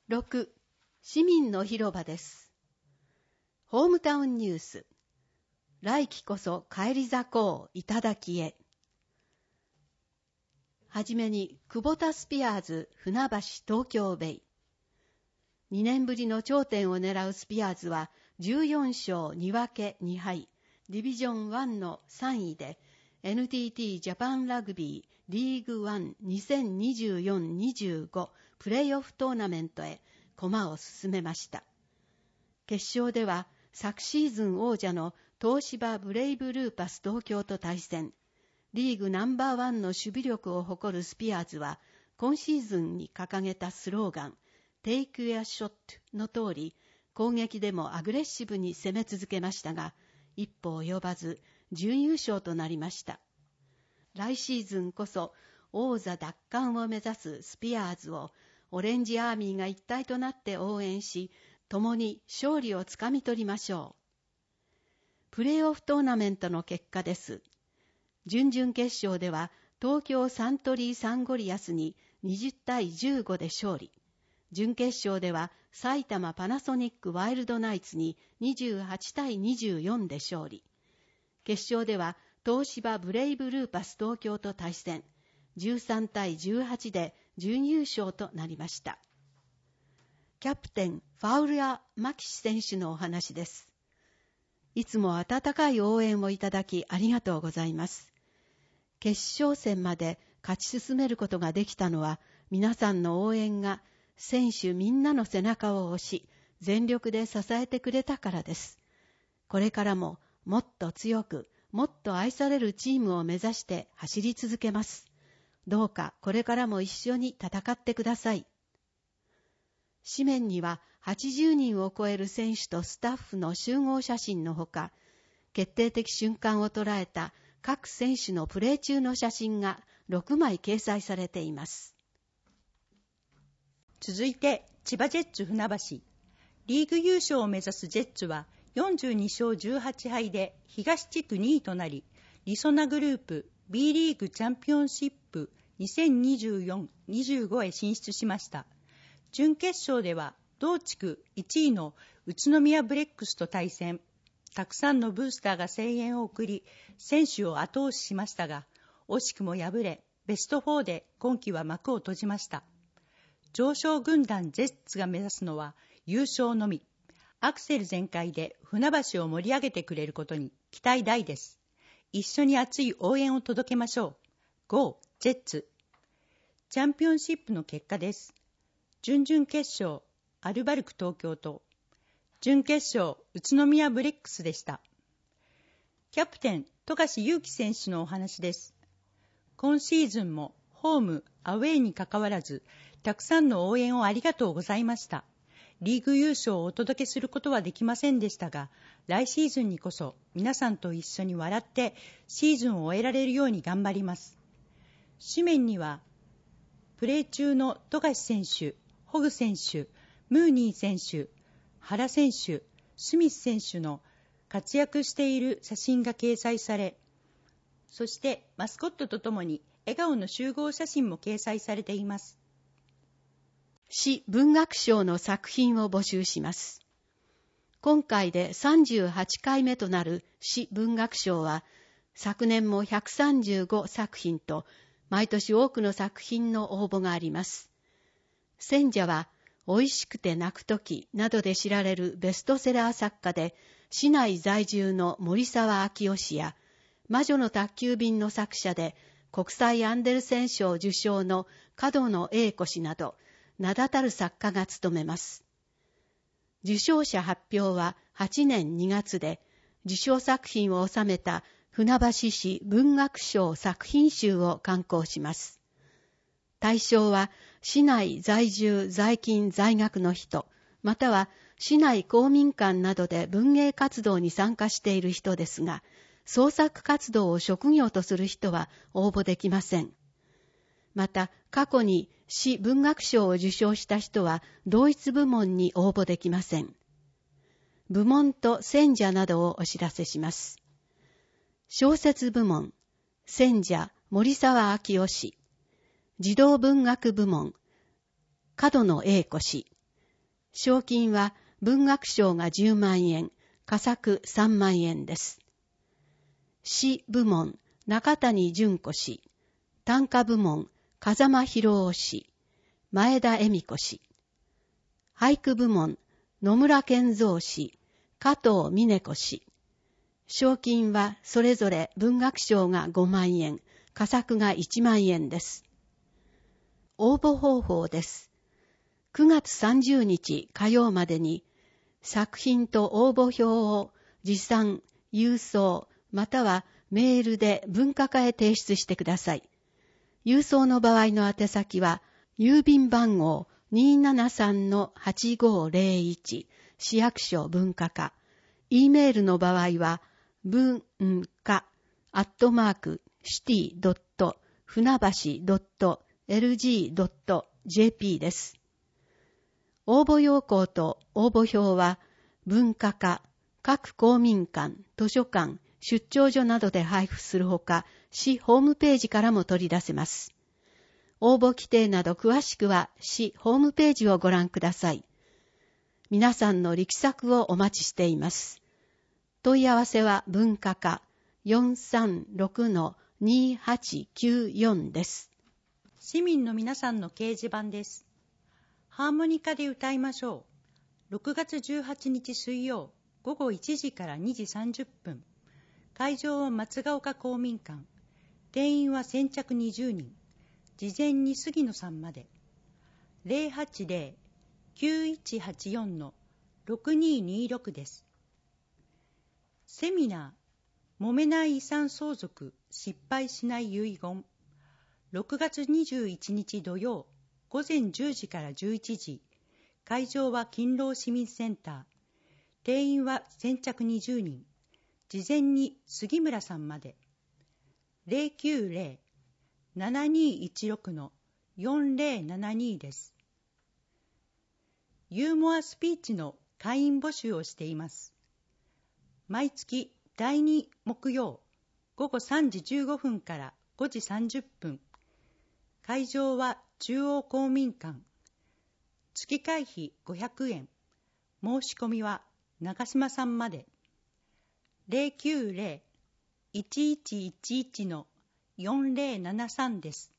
6. 市民の広場です。ホームタウンニュース。来季こそ帰り咲こう頂へ。はじめに、クボタスピアーズ船橋東京ベイ。2年ぶりの頂点を狙うスピアーズは14勝2分け2敗、ディビジョン1の3位で NTT ジャパンラグビーリーグワン2024-25プレイオフトーナメントへ駒を進めました。決勝では昨シーズン王者の東芝ブレイブルーパス東京と対戦。リーグナンバー1の守備力を誇るスピアーズは今シーズンに掲げたスローガンTake a shot の通り、攻撃でもアグレッシブに攻め続けましたが、一歩及ばず準優勝となりました。来シーズンこそ王座奪還を目指すスピアーズをオレンジアーミーが一体となって応援し、共に勝利をつかみ取りましょう。プレーオフトーナメントの結果です。準々決勝では東京サントリーサンゴリアスに20対15で勝利。準決勝では埼玉パナソニックワイルドナイツに28対24で勝利。決勝では東芝ブレイブルーパス東京と対戦。13対18で準優勝となりました。キャプテンファウルア・マキシ選手のお話です。いつも温かい応援をいただきありがとうございます。決勝戦まで勝ち進めることができたのは皆さんの応援が選手みんなの背中を押し、全力で支えてくれたからです。これからももっと強く、もっと愛されるチームを目指して走り続けます。どうかこれからも一緒に戦ってください。紙面には80人を超える選手とスタッフの集合写真のほか、決定的瞬間を捉えた各選手のプレー中の写真が6枚掲載されています。 続いて、千葉ジェッツ船橋。リーグ優勝を目指すジェッツは42勝18敗で東地区2位となり、りそなグループ B リーグチャンピオンシップ2024-25へ進出しました。準決勝では同地区1位の宇都宮ブレックスと対戦。たくさんのブースターが声援を送り、選手を後押ししましたが、惜しくも敗れ、ベスト4で今季は幕を閉じました。常勝軍団ジェッツが目指すのは優勝のみ。アクセル全開で船橋を盛り上げてくれることに期待大です。一緒に熱い応援を届けましょう。GO! ジェッツ。チャンピオンシップの結果です。準々決勝、アルバルク東京と、準決勝、宇都宮ブレックスでした。キャプテン、富樫勇樹選手のお話です。今シーズンもホーム、アウェーに関わらず、たくさんの応援をありがとうございました。リーグ優勝をお届けすることはできませんでしたが、来シーズンにこそ皆さんと一緒に笑ってシーズンを終えられるように頑張ります。紙面には、プレー中の富樫選手、ホグ選手、ムーニー選手、原選手、スミス選手の活躍している写真が掲載され、そしてマスコットとともに笑顔の集合写真も掲載されています。 市文学賞の作品を募集します。今回で38回目となる市文学賞は、昨年も135作品と、毎年多くの作品の応募があります。選者は、美味しくて泣くときなどで知られるベストセラー作家で、市内在住の森沢明夫氏や、魔女の宅急便の作者で、国際アンデルセン賞受賞の角野栄子氏など、名だたる作家が務めます。受賞者発表は8年2月で、受賞作品を収めた船橋市文学賞作品集を刊行します。対象は市内在住在勤在学の人、または市内公民館などで文芸活動に参加している人ですが、創作活動を職業とする人は応募できません。また、過去に市文学賞を受賞した人は同一部門に応募できません。部門と選者などをお知らせします。小説部門、選者森沢明夫氏。児童文学部門、角野栄子氏。 賞金は文学賞が10万円、佳作3万円です。詩部門、中谷純子氏。短歌部門、風間博夫氏。前田恵美子氏。俳句部門、野村健三氏。加藤峰子氏。賞金はそれぞれ文学賞が5万円、佳作が1万円です。応募方法です。9月30日火曜までに作品と応募票を持参、郵送、またはメールで文化課へ提出してください。郵送の場合の宛先は、郵便番号 273-8501 市役所文化課。E メールの場合は、文化@city.船橋.lg.jp です。応募要項と応募表は、文化課、各公民館、図書館、出張所などで配布するほか、市ホームページからも取り出せます。応募規定など詳しくは市ホームページをご覧ください。皆さんの力作をお待ちしています。問い合わせは文化課 436-2894 です。 市民の皆さんの掲示板です。ハーモニカで歌いましょう。6月18日水曜午後1時から2時30分。会場は松ヶ丘公民館。定員は先着20人。事前に杉野さんまで。080-9184-6226 です。セミナー、揉めない遺産相続、失敗しない遺言。6月21日土曜、午前10時から11時。会場は勤労市民センター。定員は先着20人。事前に杉村さんまで。090-7216-4072 です。ユーモアスピーチの会員募集をしています。毎月第2木曜午後3時15分から5時30分。会場は中央公民館。月会費500円。申し込みは長島さんまで。090-1111-4073 です。